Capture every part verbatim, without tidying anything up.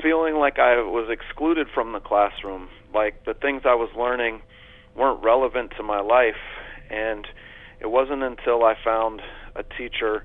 feeling like I was excluded from the classroom, like the things I was learning weren't relevant to my life. And it wasn't until I found a teacher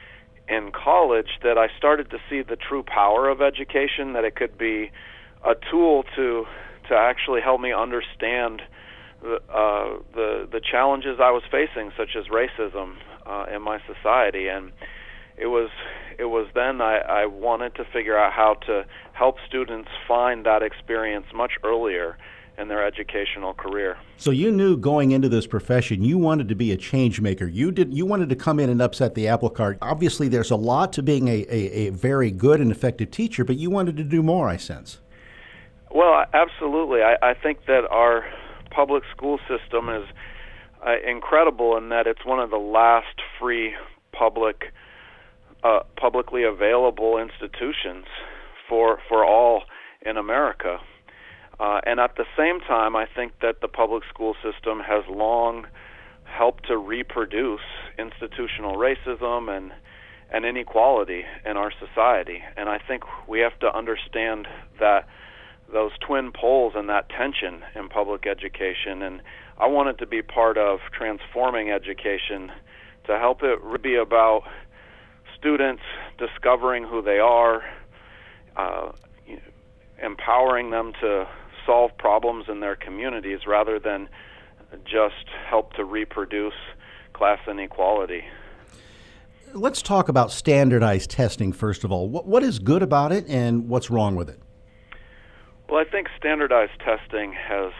in college that I started to see the true power of education, that it could be a tool to to actually help me understand the uh, the, the challenges I was facing, such as racism uh, in my society. And it was it was then I, I wanted to figure out how to help students find that experience much earlier in their educational career. So you knew going into this profession you wanted to be a change maker. You did. You wanted to come in and upset the apple cart. Obviously, there's a lot to being a, a, a very good and effective teacher, but you wanted to do more, I sense. Well, absolutely. I, I think that our public school system is uh, incredible in that it's one of the last free public, uh, publicly available institutions for for all in America. Uh, and at the same time, I think that the public school system has long helped to reproduce institutional racism and, and inequality in our society. And I think we have to understand that those twin poles and that tension in public education. And I wanted to be part of transforming education to help it be about students discovering who they are, uh, empowering them to solve problems in their communities rather than just help to reproduce class inequality. Let's talk about standardized testing, first of all. What, what is good about it and what's wrong with it? Well, I think standardized testing has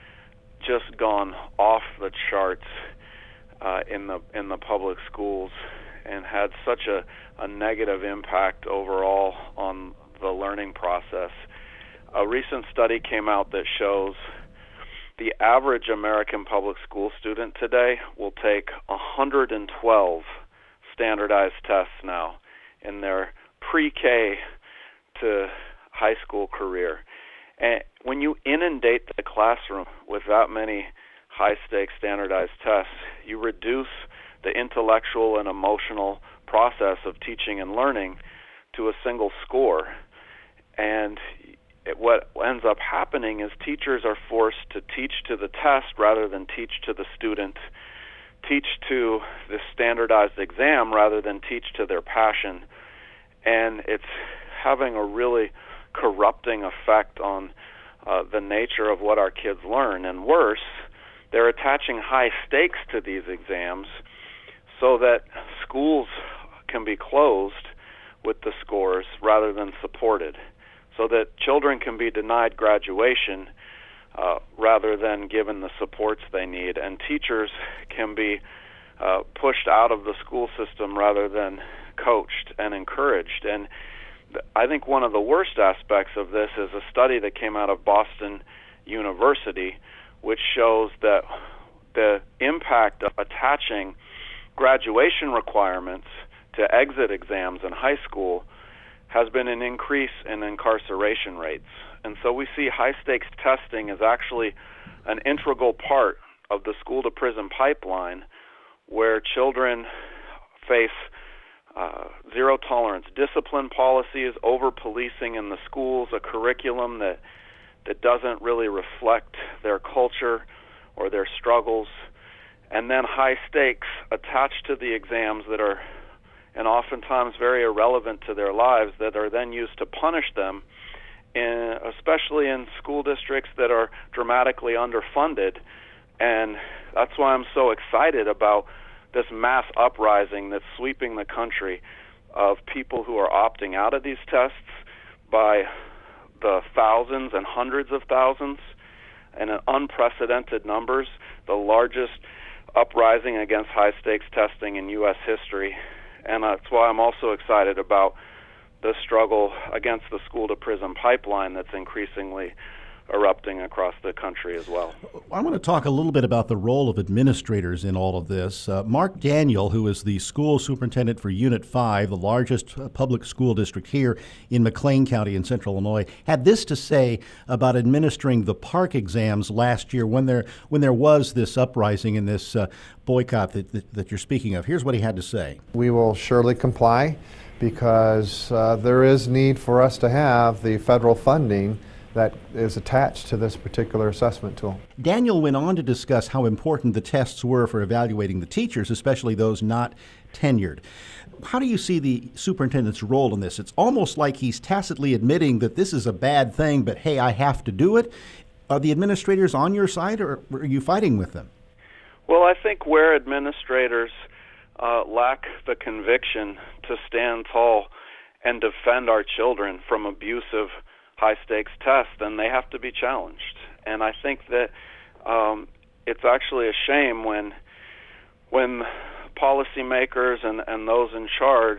just gone off the charts uh, in the in the public schools and had such a, a negative impact overall on the learning process. A recent study came out that shows the average American public school student today will take one hundred twelve standardized tests now in their pre-K to high school career. And when you inundate the classroom with that many high-stakes standardized tests, you reduce the intellectual and emotional process of teaching and learning to a single score. And It, what ends up happening is teachers are forced to teach to the test rather than teach to the student, teach to the standardized exam rather than teach to their passion. And it's having a really corrupting effect on uh, the nature of what our kids learn. And worse, they're attaching high stakes to these exams so that schools can be closed with the scores rather than supported, so that children can be denied graduation uh, rather than given the supports they need, and teachers can be uh, pushed out of the school system rather than coached and encouraged. And th- I think one of the worst aspects of this is a study that came out of Boston University, which shows that the impact of attaching graduation requirements to exit exams in high school has been an increase in incarceration rates. And so we see high-stakes testing as actually an integral part of the school-to-prison pipeline, where children face uh, zero-tolerance discipline policies, over-policing in the schools, a curriculum that, that doesn't really reflect their culture or their struggles, and then high stakes attached to the exams that are and oftentimes very irrelevant to their lives, that are then used to punish them, in, especially in school districts that are dramatically underfunded. And that's why I'm so excited about this mass uprising that's sweeping the country of people who are opting out of these tests by the thousands and hundreds of thousands and in unprecedented numbers, the largest uprising against high-stakes testing in U S history. And that's why I'm also excited about the struggle against the school-to-prison pipeline that's increasingly erupting across the country as well. I want to talk a little bit about the role of administrators in all of this. Uh, Mark Daniel, who is the school superintendent for Unit five, the largest uh, public school district here in McLean County in central Illinois, had this to say about administering the PARCC exams last year when there when there was this uprising and this uh, boycott that, that, that you're speaking of. Here's what he had to say. We will surely comply because uh, there is need for us to have the federal funding that is attached to this particular assessment tool. Daniel went on to discuss how important the tests were for evaluating the teachers, especially those not tenured. How do you see the superintendent's role in this? It's almost like he's tacitly admitting that this is a bad thing, but hey, I have to do it. Are the administrators on your side, or are you fighting with them? Well, I think where administrators uh, lack the conviction to stand tall and defend our children from abusive high-stakes tests, then they have to be challenged. And I think that um, it's actually a shame when when policymakers and, and those in charge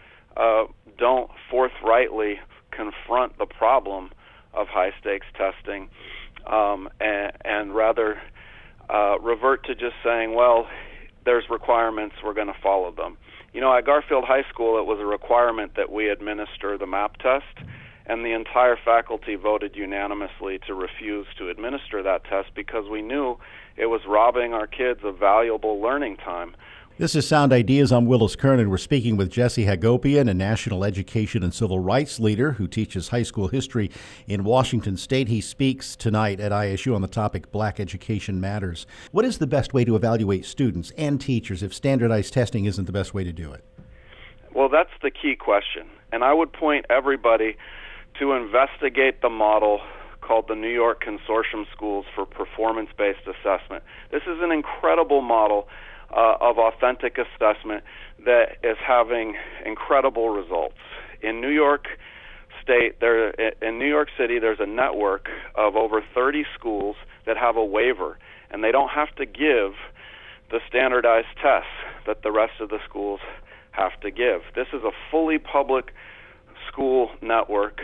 uh, don't forthrightly confront the problem of high-stakes testing um, and, and rather uh, revert to just saying, well, there's requirements, we're going to follow them. You know, at Garfield High School, it was a requirement that we administer the MAP test, and the entire faculty voted unanimously to refuse to administer that test because we knew it was robbing our kids of valuable learning time. This is Sound Ideas. I'm Willis Kernan. We're speaking with Jesse Hagopian, a national education and civil rights leader who teaches high school history in Washington State. He speaks tonight at I S U on the topic Black Education Matters. What is the best way to evaluate students and teachers if standardized testing isn't the best way to do it? Well, that's the key question. And I would point everybody to investigate the model called the New York Consortium Schools for Performance-Based Assessment. This is an incredible model uh, of authentic assessment that is having incredible results. In New York State, there in New York City, there's a network of over thirty schools that have a waiver, and they don't have to give the standardized tests that the rest of the schools have to give. This is a fully public school network.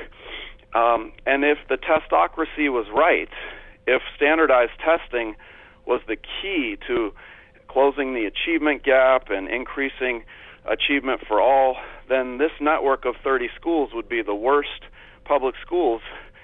Um, and if the testocracy was right, if standardized testing was the key to closing the achievement gap and increasing achievement for all, then this network of thirty schools would be the worst public schools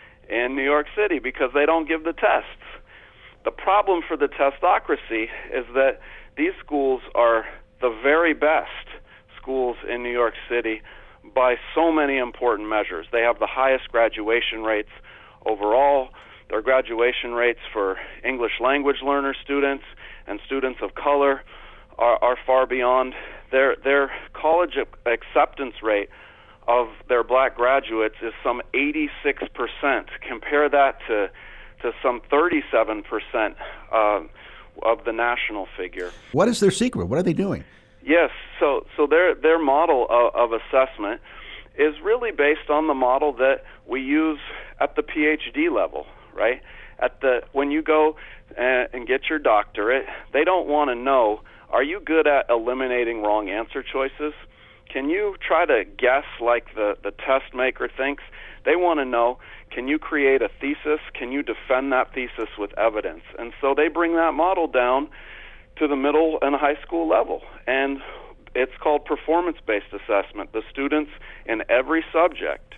in New York City because they don't give the tests. The problem for the testocracy is that these schools are the very best schools in New York City by so many important measures. They have the highest graduation rates overall. Their graduation rates for English language learner students and students of color are, are far beyond. Their, their college acceptance rate of their black graduates is some eighty-six percent. Compare that to, to some thirty-seven percent uh, of the national figure. What is their secret? What are they doing? Yes, so so their their model of, of assessment is really based on the model that we use at the P H D level, right? At the when you go and, and get your doctorate, they don't want to know, are you good at eliminating wrong answer choices? Can you try to guess like the, the test maker thinks? They want to know, can you create a thesis? Can you defend that thesis with evidence? And so they bring that model down to the middle and high school level, and it's called performance-based assessment. The students in every subject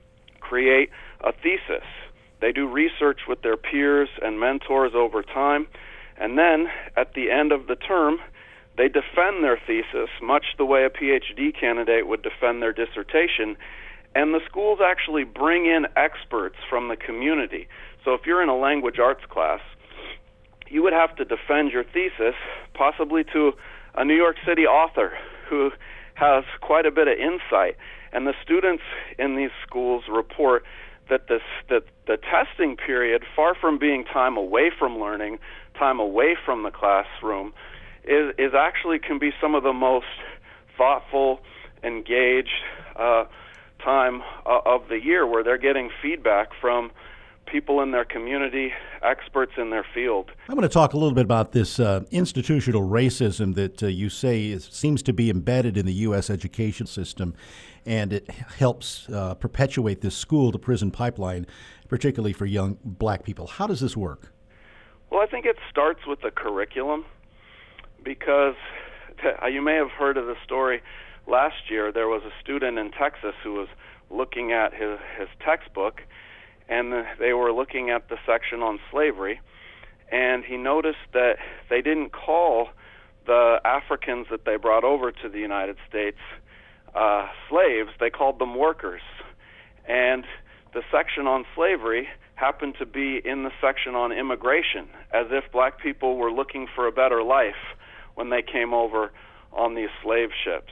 create a thesis. They do research with their peers and mentors over time, and then at the end of the term, they defend their thesis much the way a P H D candidate would defend their dissertation, and the schools actually bring in experts from the community. So if you're in a language arts class, you would have to defend your thesis possibly to a New York City author who has quite a bit of insight. And the students in these schools report that this that the testing period, far from being time away from learning, time away from the classroom, is, is actually can be some of the most thoughtful, engaged uh, time uh, of the year where they're getting feedback from people in their community, experts in their field. I'm going to talk a little bit about this uh, institutional racism that uh, you say is, seems to be embedded in the U S education system, and it helps uh, perpetuate this school-to-prison pipeline, particularly for young black people. How does this work? Well, I think it starts with the curriculum, because t- you may have heard of the story. Last year, there was a student in Texas who was looking at his, his textbook, and they were looking at the section on slavery, and he noticed that they didn't call the Africans that they brought over to the United States uh, slaves, they called them workers. And the section on slavery happened to be in the section on immigration, as if black people were looking for a better life when they came over on these slave ships.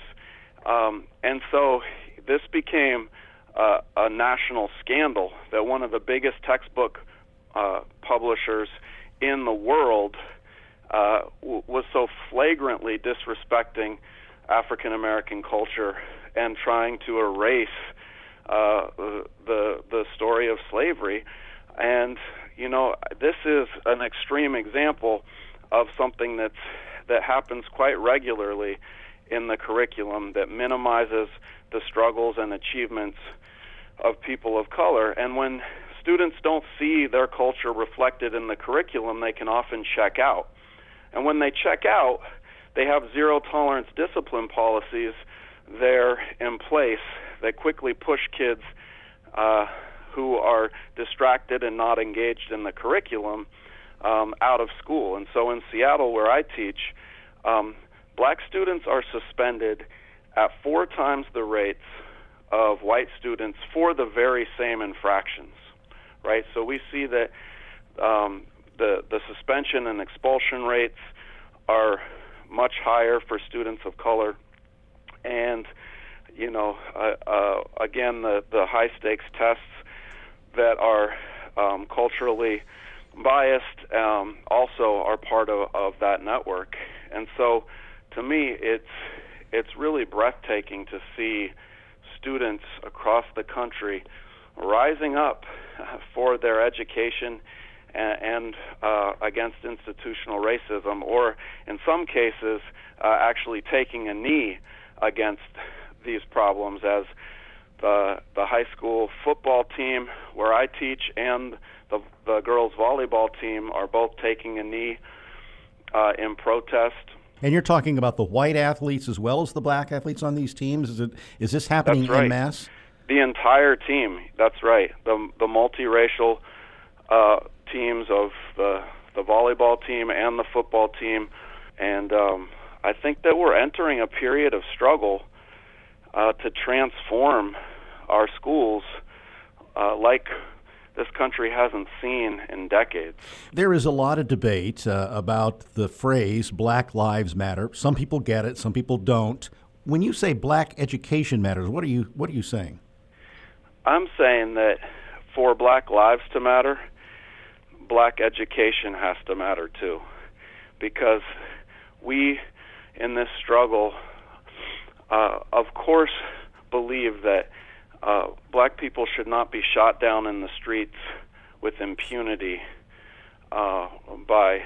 Um, and so this became uh, a national scandal that one of the biggest textbook uh, publishers in the world uh, w- was so flagrantly disrespecting African American culture and trying to erase uh, the the story of slavery. And you know, this is an extreme example of something that's that happens quite regularly in the curriculum, that minimizes the struggles and achievements of people of color. And when students don't see their culture reflected in the curriculum, they can often check out. And when they check out, they have zero tolerance discipline policies there in place that quickly push kids uh, who are distracted and not engaged in the curriculum um, out of school. And so in Seattle, where I teach, um, black students are suspended at four times the rates of white students for the very same infractions, right? So we see that um, the, the suspension and expulsion rates are much higher for students of color. And, you know, uh, uh, again, the, the high-stakes tests that are um, culturally biased um, also are part of, of that network. And so, to me, it's it's really breathtaking to see students across the country rising up for their education and, and uh, against institutional racism, or in some cases, uh, actually taking a knee against these problems, as the the high school football team where I teach and the, the girls volleyball team are both taking a knee uh, in protest. And you're talking about the white athletes as well as the black athletes on these teams? Is it is this happening That's right. en masse? The entire team. That's right. The the multiracial uh, teams of the the volleyball team and the football team, and um, I think that we're entering a period of struggle uh, to transform our schools uh, like this country hasn't seen in decades. There is a lot of debate uh, about the phrase Black Lives Matter. Some people get it, some people don't. When you say Black education matters, what are you what are you saying? I'm saying that for Black lives to matter, Black education has to matter too, because we in this struggle, uh, of course, believe that Uh, black people should not be shot down in the streets with impunity uh, by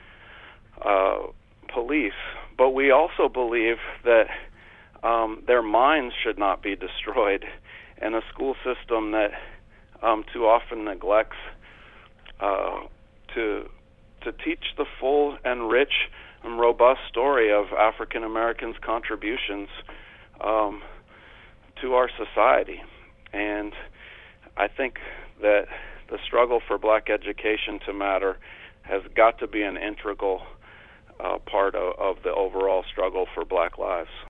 uh, police. But we also believe that um, their minds should not be destroyed, and a school system that um, too often neglects uh, to to teach the full and rich and robust story of African Americans' contributions um, to our society. And I think that the struggle for black education to matter has got to be an integral uh, part of, of the overall struggle for black lives.